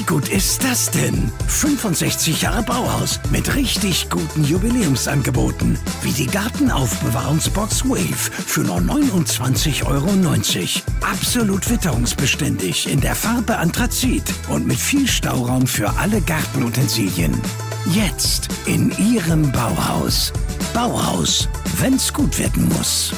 gut ist das denn? 65 Jahre Bauhaus mit richtig guten Jubiläumsangeboten. Wie die Gartenaufbewahrungsbox Wave für nur 29,90 €. Absolut witterungsbeständig in der Farbe Anthrazit und mit viel Stauraum für alle Gartenutensilien. Jetzt in Ihrem Bauhaus. Bauhaus, wenn's gut werden muss.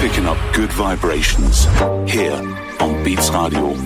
picking up good vibrations here on Beats Radio.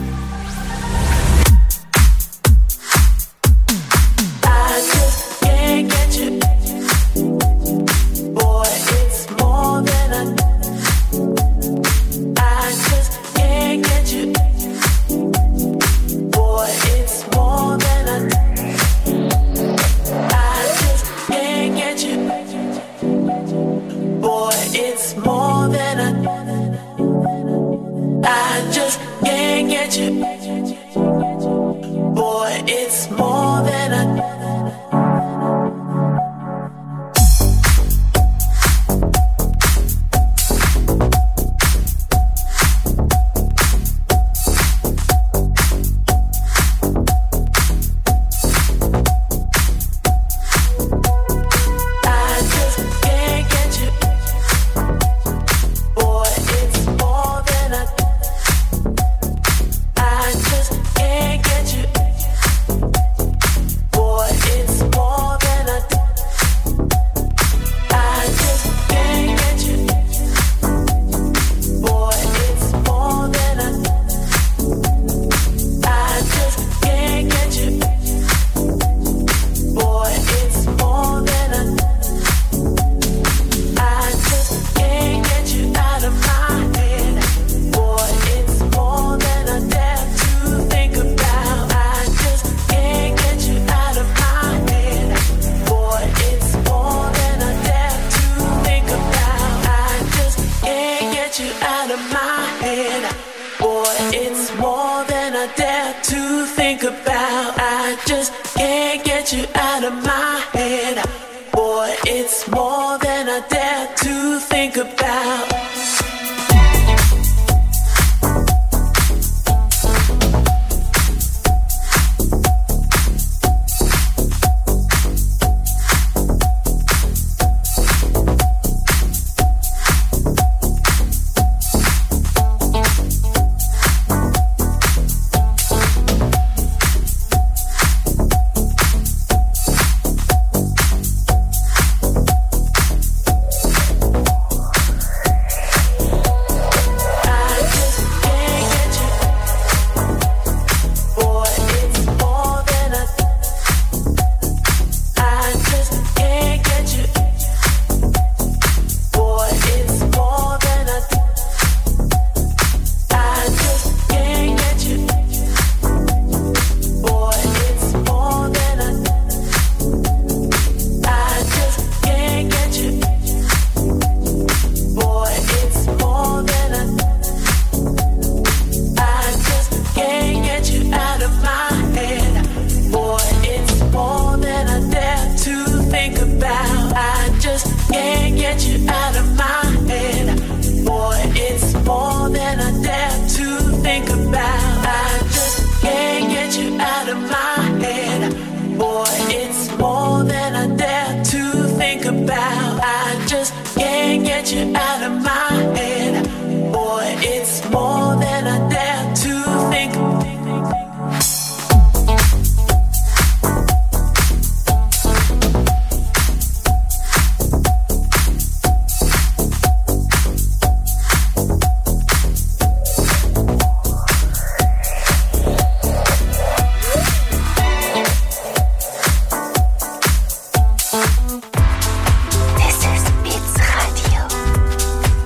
This is Beats Radio.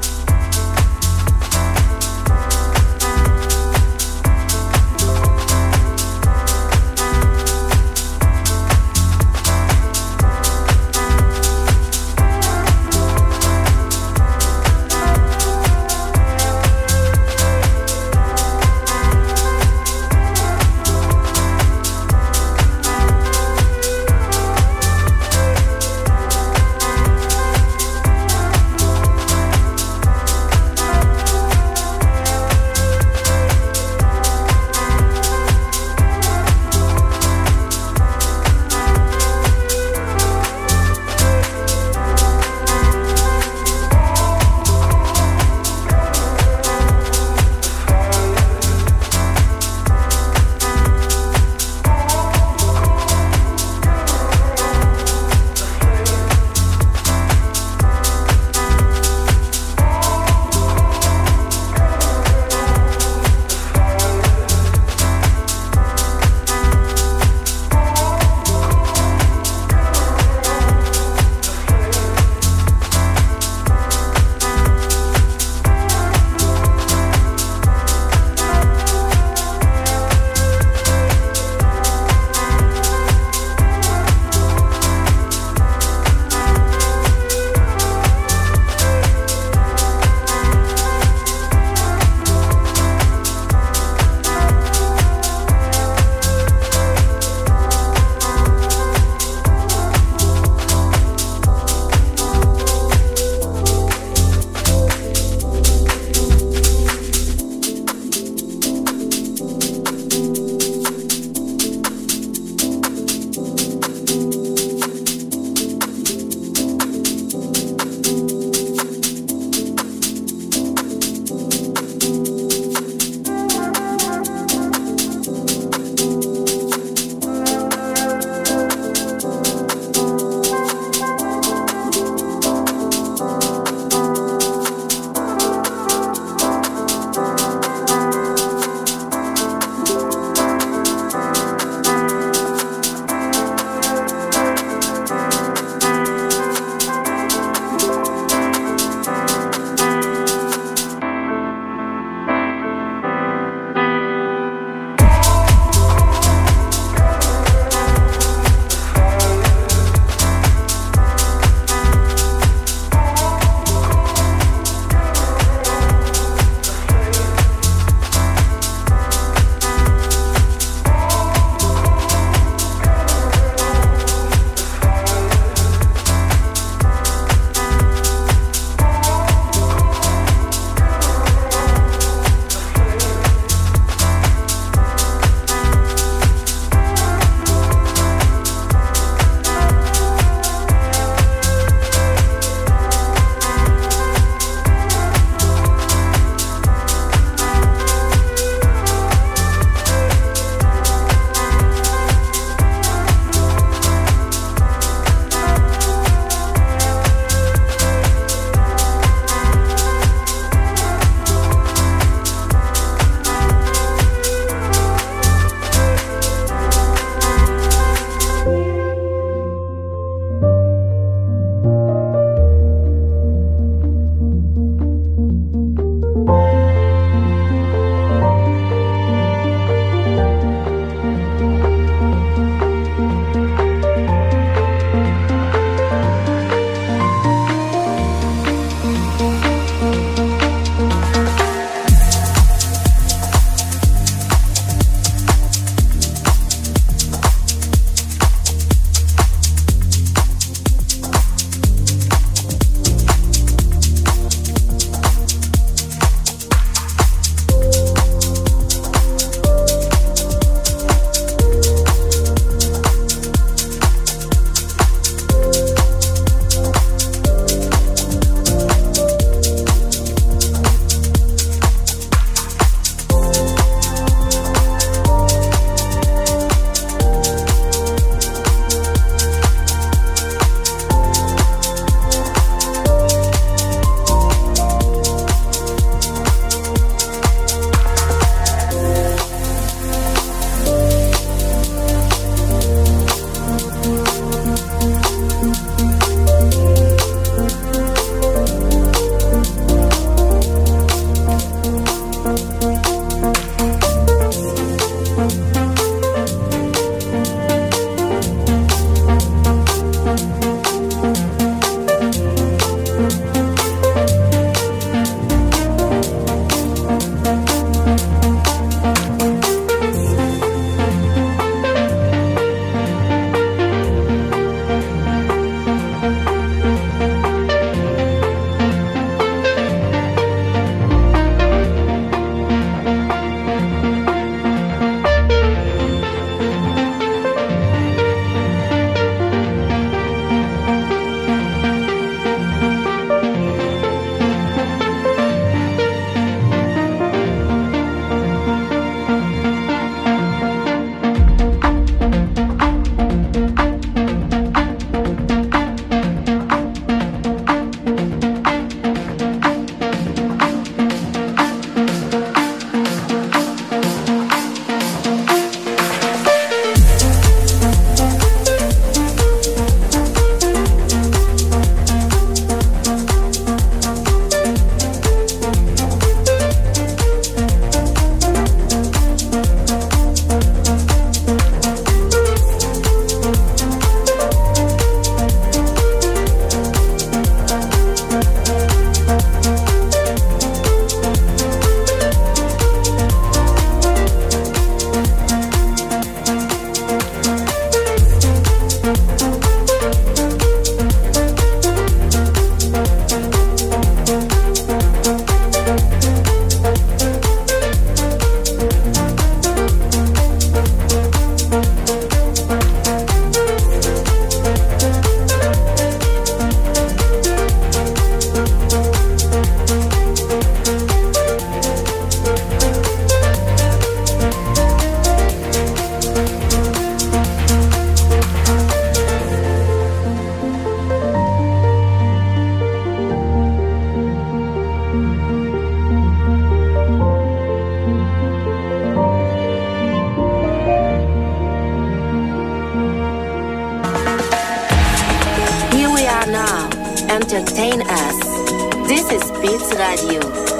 entertain us. This is Beats Radio.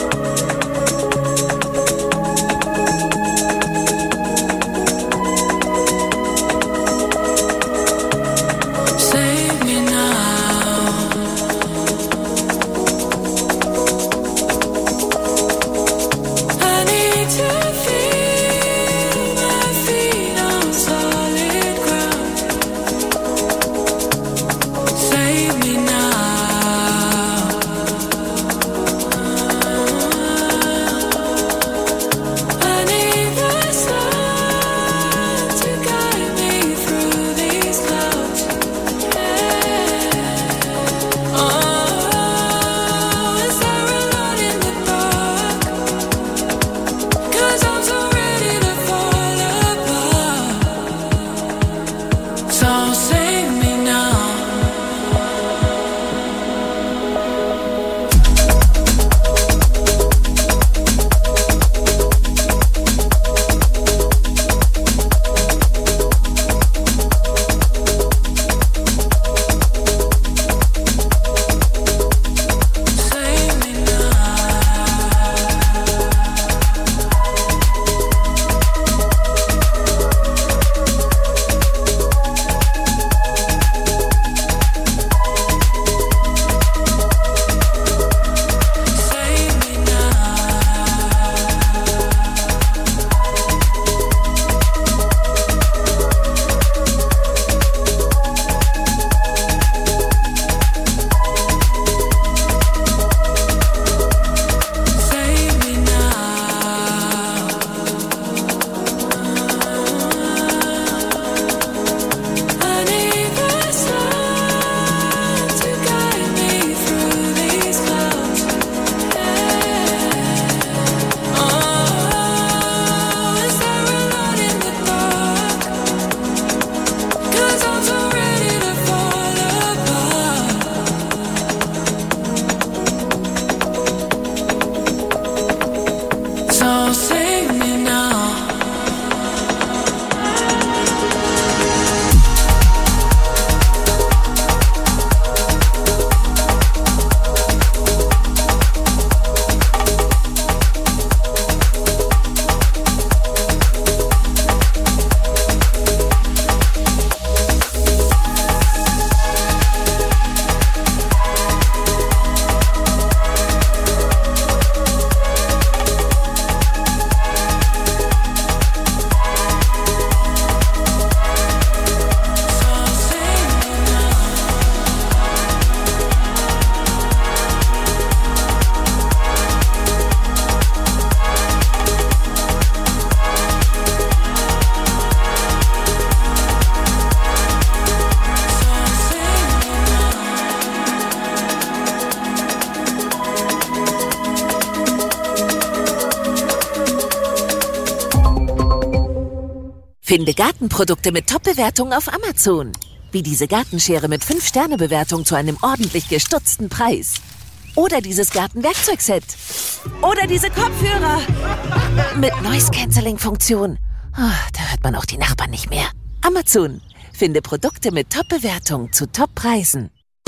Finde Gartenprodukte mit Top-Bewertung auf Amazon. Wie diese Gartenschere mit 5-Sterne-Bewertung zu einem ordentlich gestutzten Preis. Oder dieses Gartenwerkzeugset. Oder diese Kopfhörer mit Noise-Canceling-Funktion. Oh, da hört man auch die Nachbarn nicht mehr. Amazon. Finde Produkte mit Top-Bewertung zu Top-Preisen.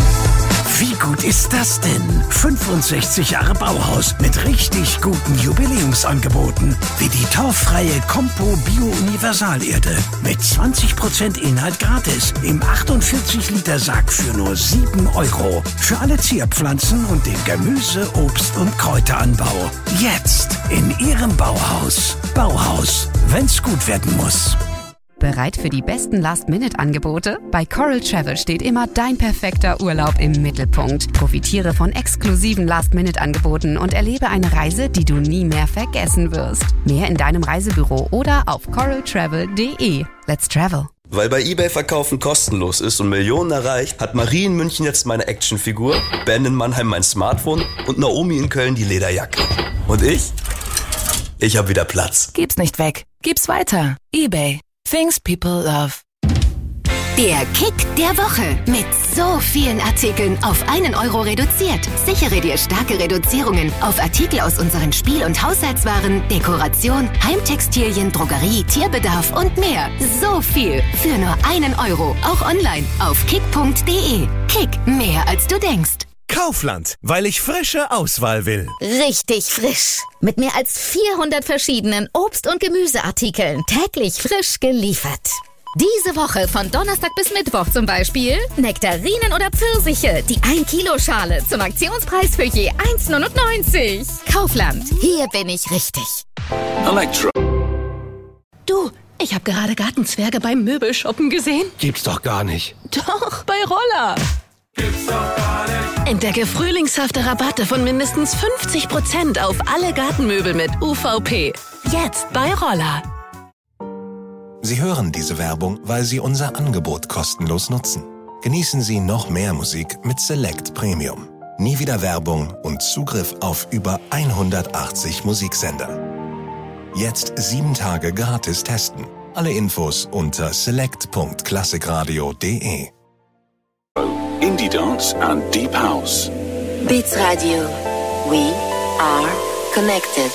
Wie gut ist das denn? 65 Jahre Bauhaus mit richtig guten Jubiläumsangeboten. Wie die torffreie Compo Bio Universalerde. Mit 20% Inhalt gratis. Im 48-Liter-Sack für nur 7 €. Für alle Zierpflanzen und den Gemüse-, Obst- und Kräuteranbau. Jetzt in Ihrem Bauhaus. Bauhaus, wenn's gut werden muss. Bereit für die besten Last-Minute-Angebote? Bei Coral Travel steht immer dein perfekter Urlaub im Mittelpunkt. Profitiere von exklusiven Last-Minute-Angeboten und erlebe eine Reise, die du nie mehr vergessen wirst. Mehr in deinem Reisebüro oder auf coraltravel.de. Let's travel! Weil bei eBay Verkaufen kostenlos ist und Millionen erreicht, hat Marie in München jetzt meine Actionfigur, Ben in Mannheim mein Smartphone und Naomi in Köln die Lederjacke. Und ich? Ich hab wieder Platz. Gib's nicht weg. Gib's weiter. eBay. Things people love. Der Kick der Woche. Mit so vielen Artikeln auf 1 € reduziert. Sichere dir starke Reduzierungen auf Artikel aus unseren Spiel- und Haushaltswaren, Dekoration, Heimtextilien, Drogerie, Tierbedarf und mehr. So viel für nur 1 €. Auch online auf kick.de. Kick, mehr als du denkst. Kaufland, weil ich frische Auswahl will. Richtig frisch. Mit mehr als 400 verschiedenen Obst- und Gemüseartikeln. Täglich frisch geliefert. Diese Woche von Donnerstag bis Mittwoch zum Beispiel Nektarinen oder Pfirsiche, die 1-Kilo-Schale zum Aktionspreis für je 1,99. Kaufland, hier bin ich richtig. Electro. Du, ich habe gerade Gartenzwerge beim Möbelshoppen gesehen. Gibt's doch gar nicht. Doch, bei Roller. Gibt's doch gar nicht. Entdecke frühlingshafte Rabatte von mindestens 50% auf alle Gartenmöbel mit UVP. Jetzt bei Roller. Sie hören diese Werbung, weil Sie unser Angebot kostenlos nutzen. Genießen Sie noch mehr Musik mit Select Premium. Nie wieder Werbung und Zugriff auf über 180 Musiksender. Jetzt 7 Tage gratis testen. Alle Infos unter select.classicradio.de. Indie Dance and Deep House. Beats Radio. We are connected.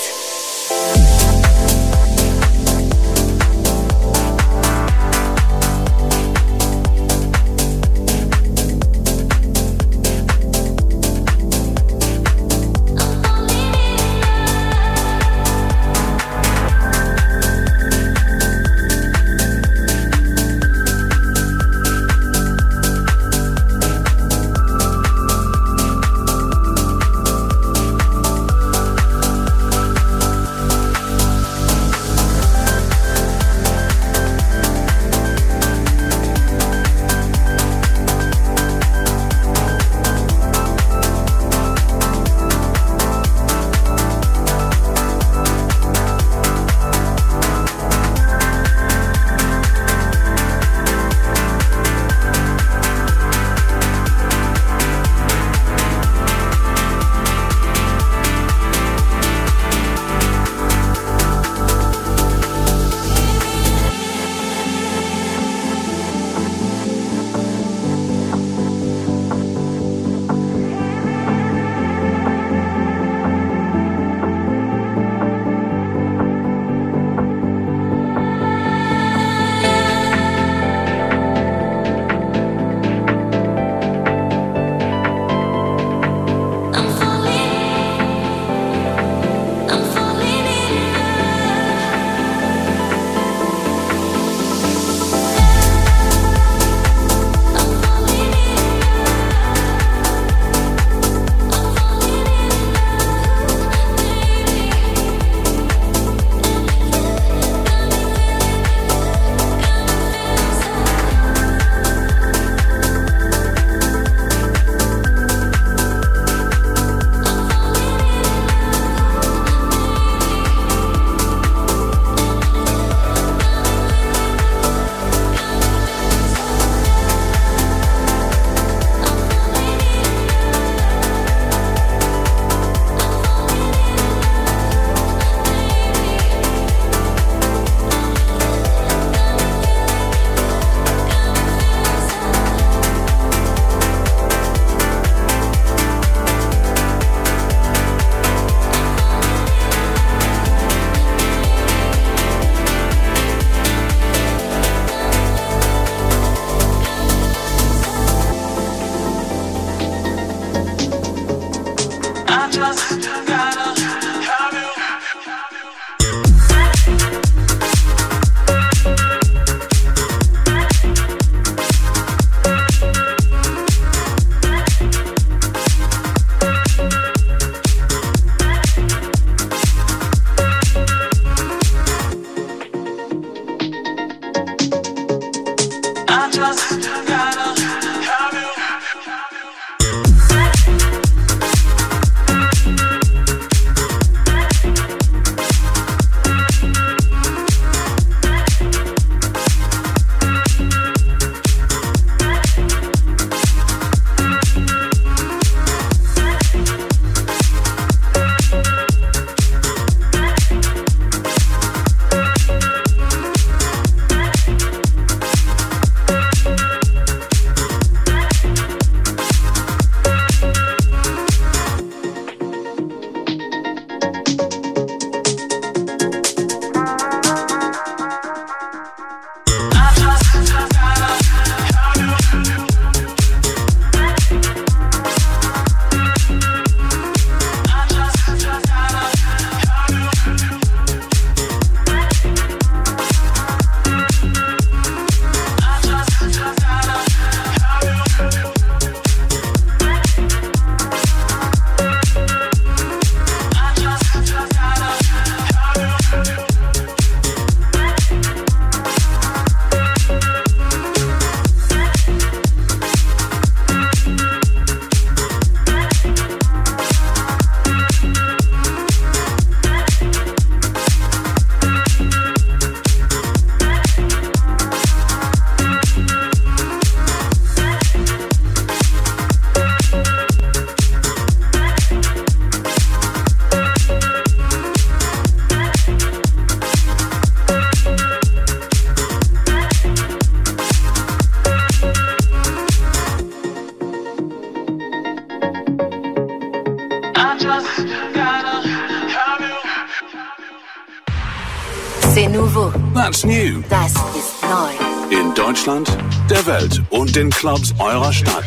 C'est nouveau. That's new. Das ist neu. In Deutschland, der Welt und den Clubs eurer Stadt.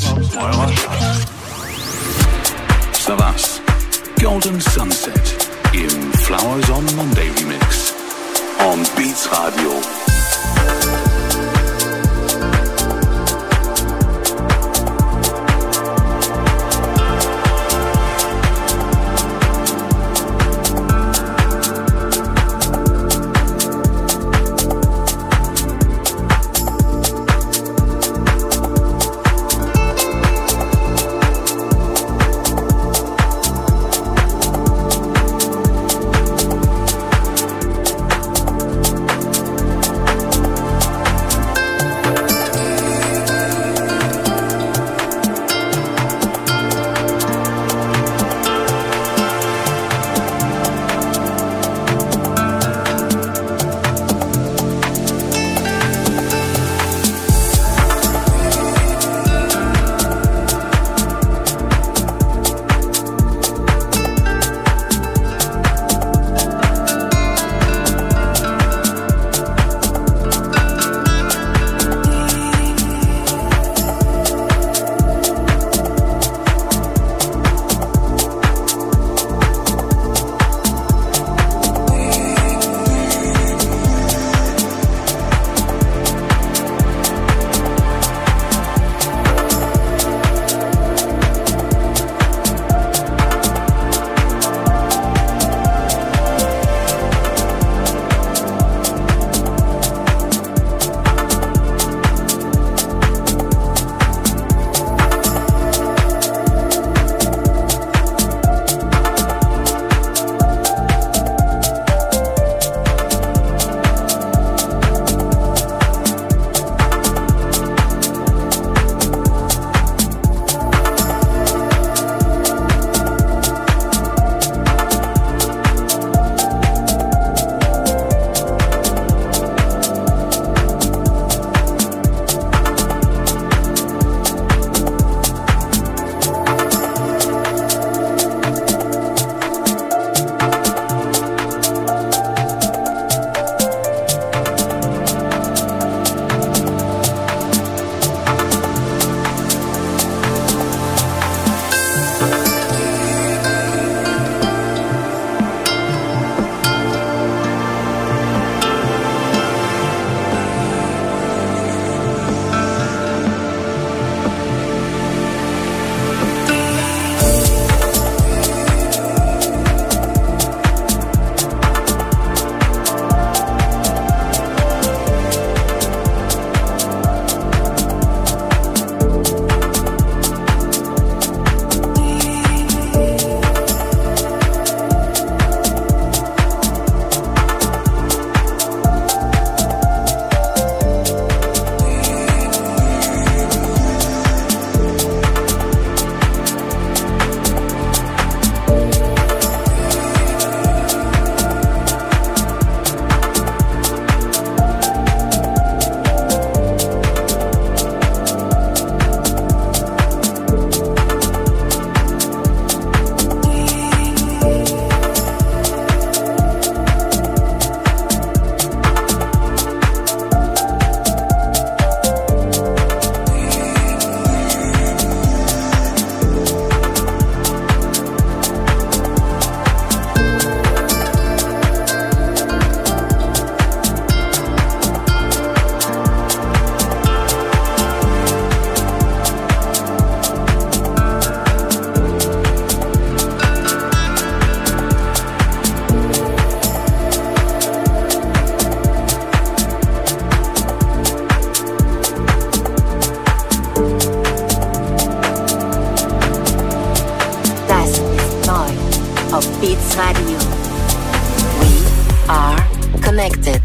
Savas, Golden Sunset im Flowers on Monday Remix on Beats Radio. Beats Radio. We are connected.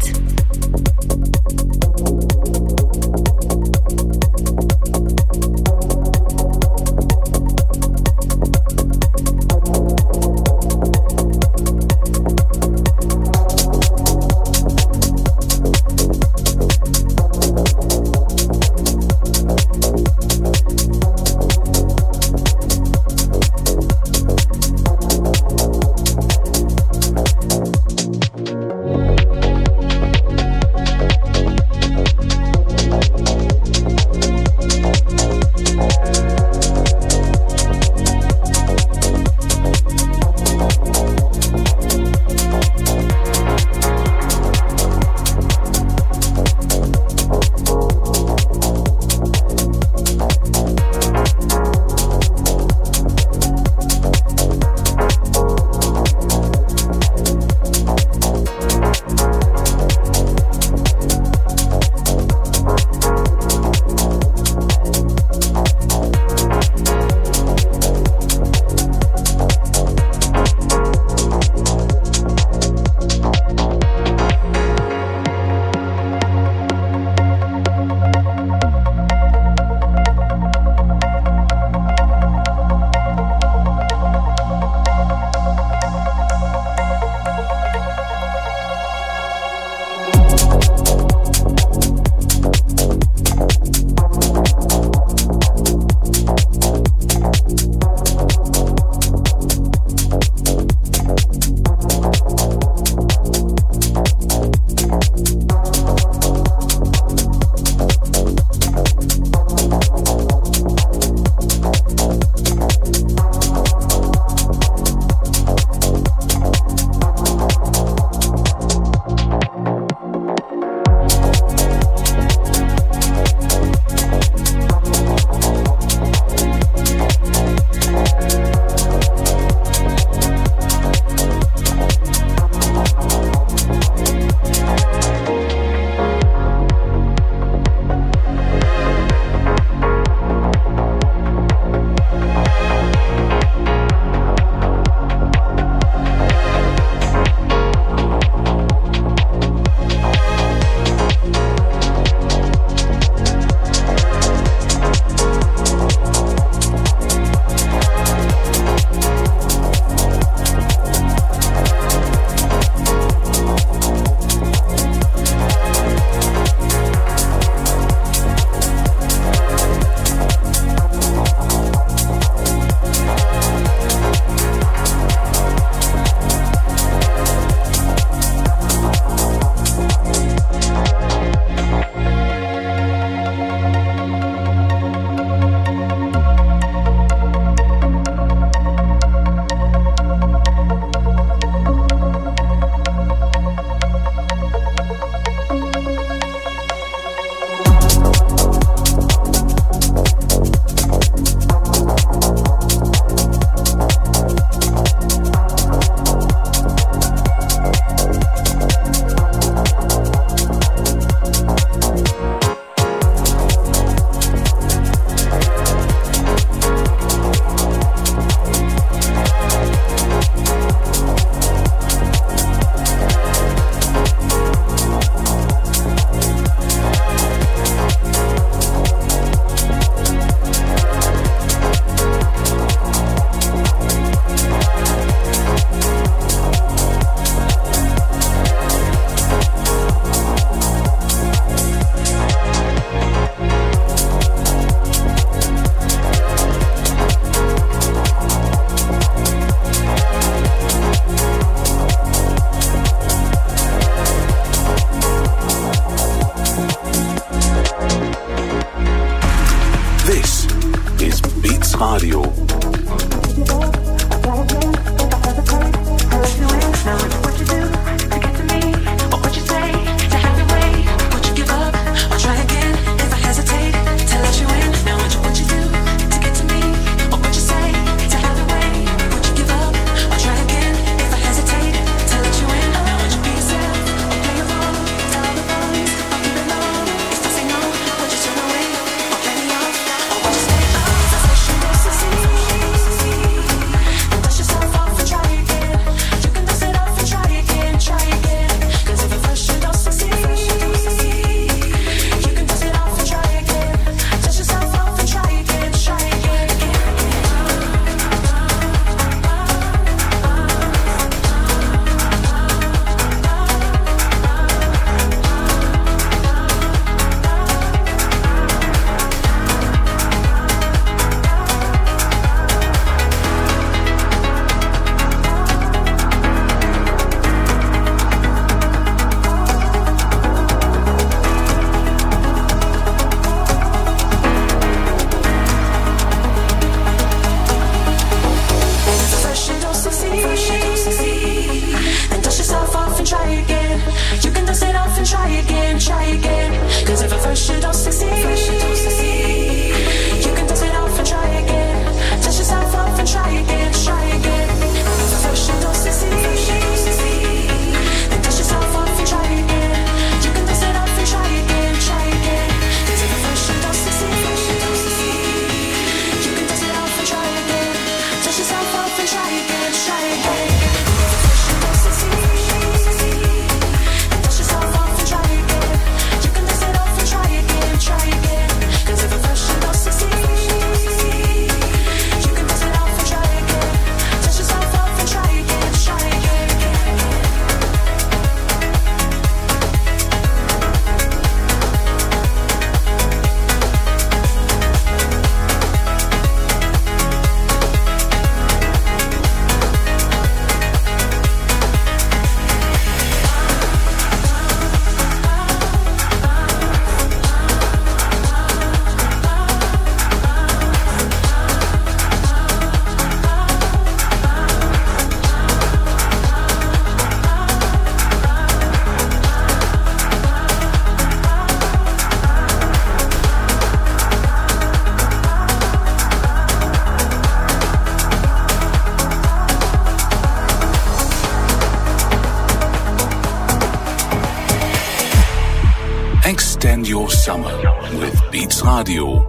Extend your summer with Beats Radio.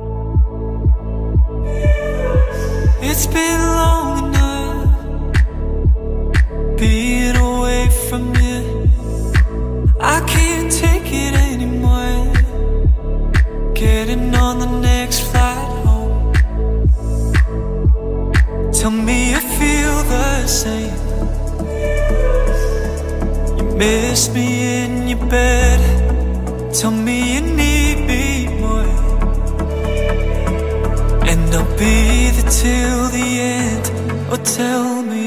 It's been long enough being away from you. I can't take it anymore. Getting on the next flight home. Tell me you feel the same. You miss me in your bed. Tell me you need me more. And I'll be there till the end. Or tell me.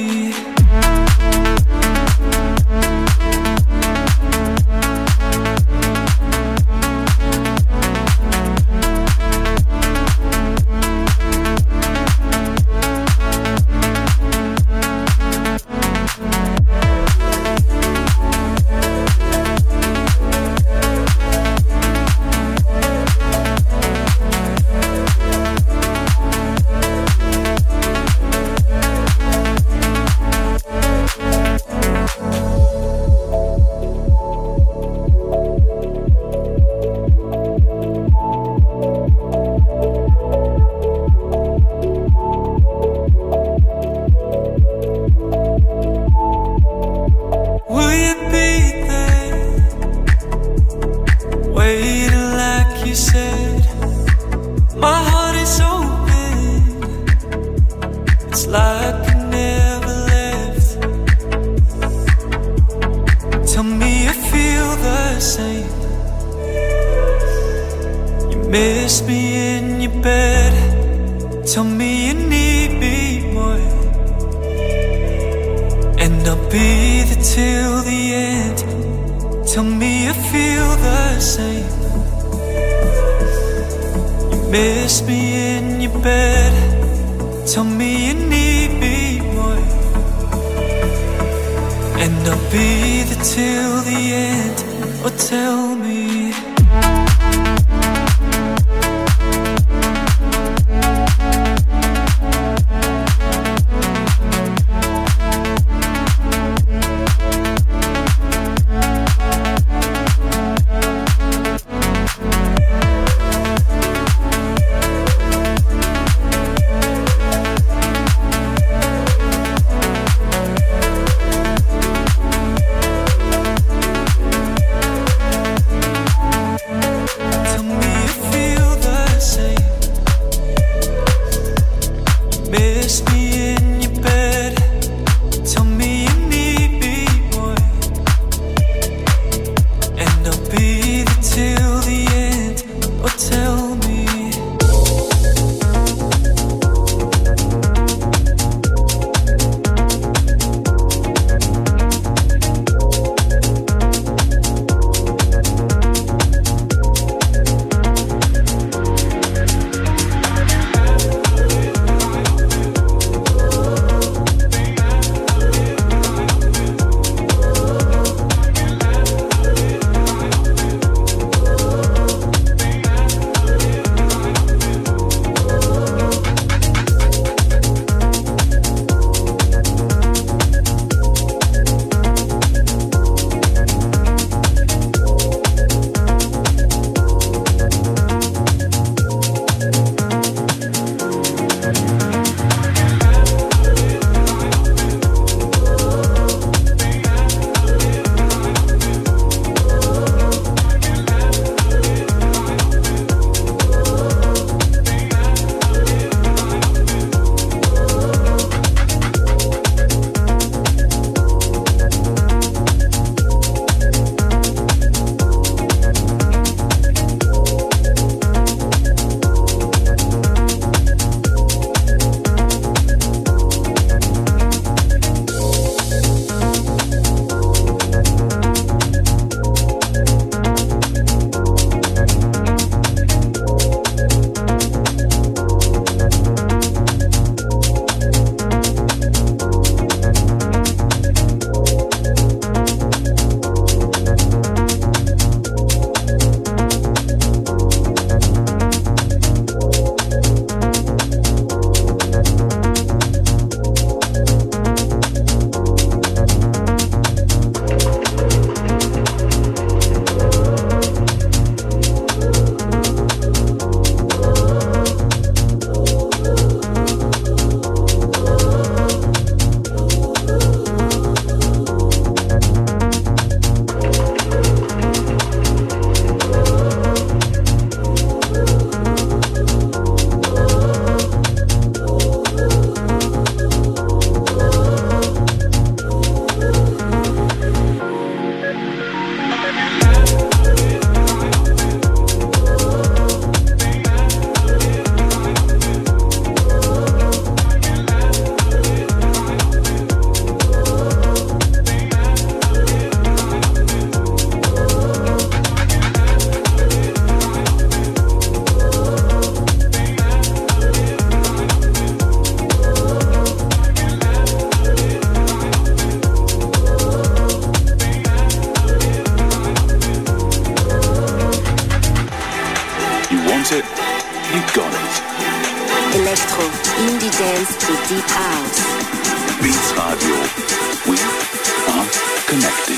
it, you got it. Electro, Indie Dance und Deep House. Beats Radio. We are connected.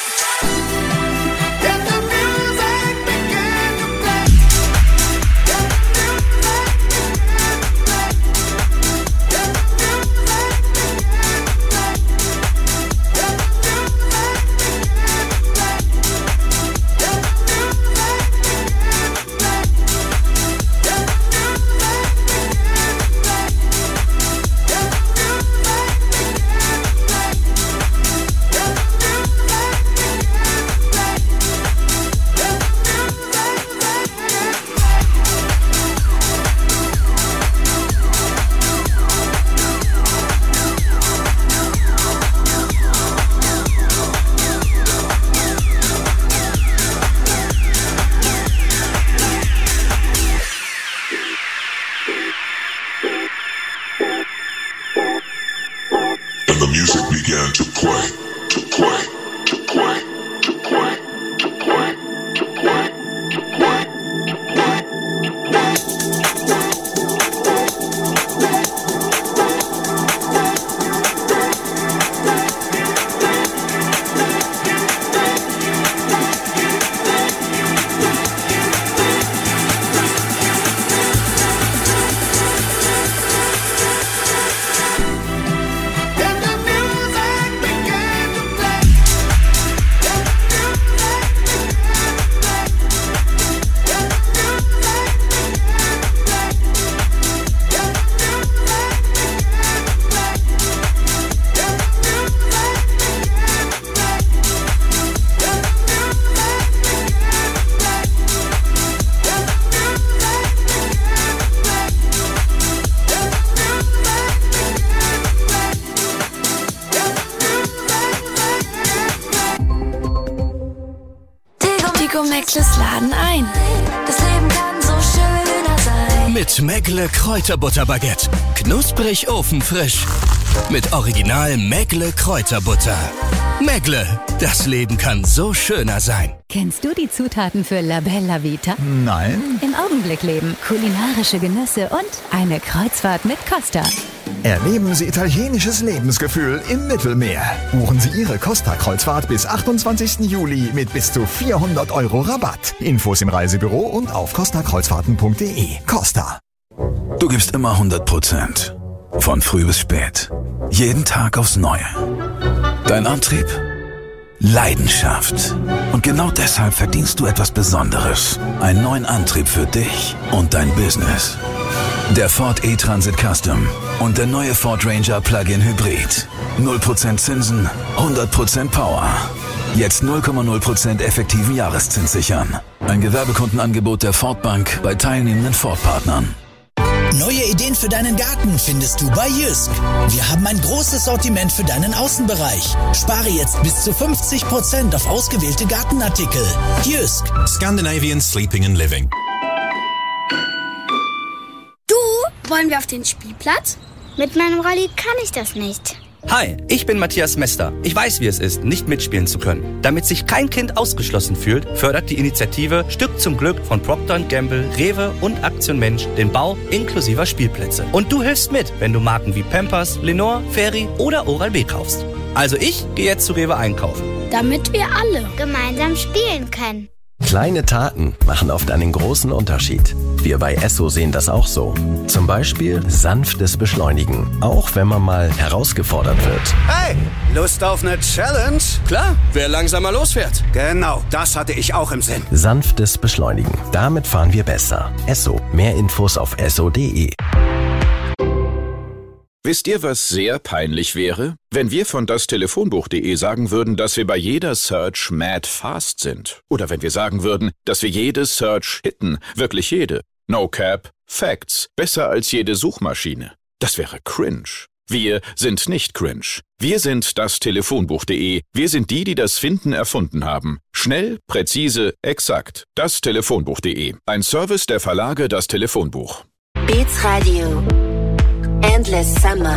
Laden ein. Das Leben kann so schöner sein. Mit Megle Kräuterbutterbaguette. Knusprig ofenfrisch. Mit Original Megle Kräuterbutter. Megle, das Leben kann so schöner sein. Kennst du die Zutaten für La Bella Vita? Nein. Im Augenblick leben, kulinarische Genüsse und eine Kreuzfahrt mit Costa. Erleben Sie italienisches Lebensgefühl im Mittelmeer. Buchen Sie Ihre Costa-Kreuzfahrt bis 28. Juli mit bis zu 400 € Rabatt. Infos im Reisebüro und auf costakreuzfahrten.de. Costa. Du gibst immer 100%. Von früh bis spät. Jeden Tag aufs Neue. Dein Antrieb? Leidenschaft. Und genau deshalb verdienst du etwas Besonderes. Einen neuen Antrieb für dich und dein Business. Der Ford E-Transit Custom und der neue Ford Ranger Plug-in Hybrid. 0% Zinsen, 100% Power. Jetzt 0,0% effektiven Jahreszins sichern. Ein Gewerbekundenangebot der Ford Bank bei teilnehmenden Ford-Partnern. Neue Ideen für deinen Garten findest du bei Jysk. Wir haben ein großes Sortiment für deinen Außenbereich. Spare jetzt bis zu 50% auf ausgewählte Gartenartikel. Jysk. Scandinavian Sleeping and Living. Wollen wir auf den Spielplatz? Mit meinem Rolli kann ich das nicht. Hi, ich bin Matthias Mester. Ich weiß, wie es ist, nicht mitspielen zu können. Damit sich kein Kind ausgeschlossen fühlt, fördert die Initiative Stück zum Glück von Procter & Gamble, Rewe und Aktion Mensch den Bau inklusiver Spielplätze. Und du hilfst mit, wenn du Marken wie Pampers, Lenore, Fairy oder Oral-B kaufst. Also ich gehe jetzt zu Rewe einkaufen. Damit wir alle gemeinsam spielen können. Kleine Taten machen oft einen großen Unterschied. Wir bei Esso sehen das auch so. Zum Beispiel sanftes Beschleunigen, auch wenn man mal herausgefordert wird. Hey, Lust auf eine Challenge? Klar, wer langsamer losfährt. Genau, das hatte ich auch im Sinn. Sanftes Beschleunigen, damit fahren wir besser. Esso, mehr Infos auf esso.de. Wisst ihr, was sehr peinlich wäre? Wenn wir von dastelefonbuch.de sagen würden, dass wir bei jeder Search mad fast sind. Oder wenn wir sagen würden, dass wir jede Search hitten. Wirklich jede. No cap. Facts. Besser als jede Suchmaschine. Das wäre cringe. Wir sind nicht cringe. Wir sind dastelefonbuch.de. Wir sind die das Finden erfunden haben. Schnell, präzise, exakt. Dastelefonbuch.de. Ein Service der Verlage Das Telefonbuch. Beats Radio. Endless Summer.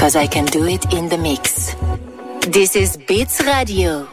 because I can do it in the mix. This is Beats Radio.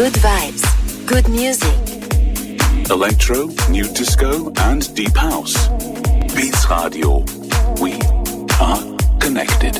Good vibes, good music. Electro, new disco and deep house. Beats Radio. We are connected.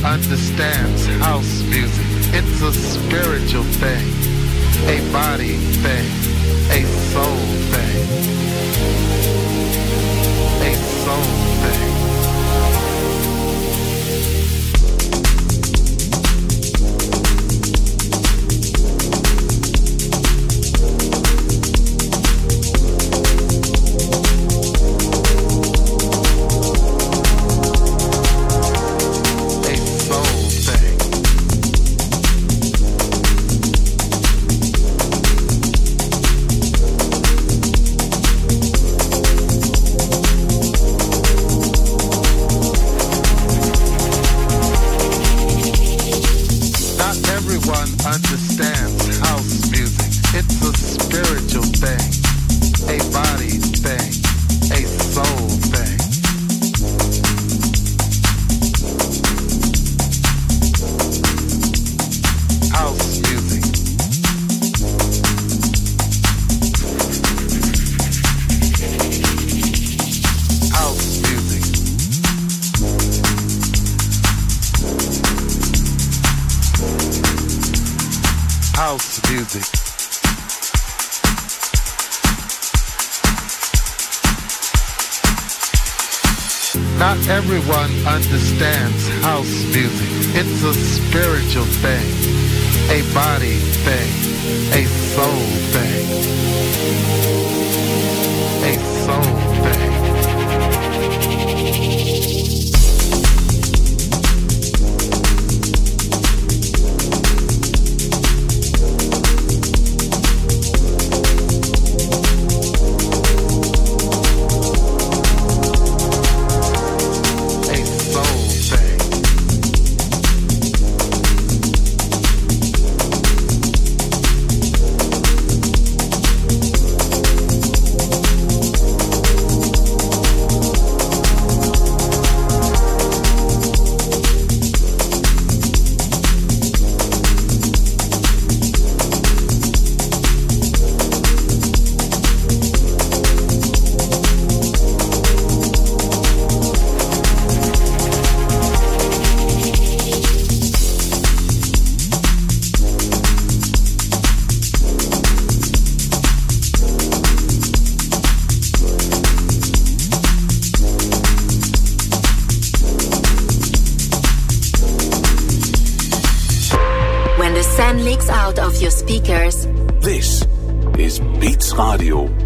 understands house music. It's a spiritual thing, a body thing, a soul thing, a soul thing. Understands house music. It's a spiritual thing, a body thing, a soul thing. House music. House music. House music. Not everyone understands house music. It's a spiritual thing, a body thing, a soul thing, a soul thing. Leaks out of your speakers. This is Beats Radio.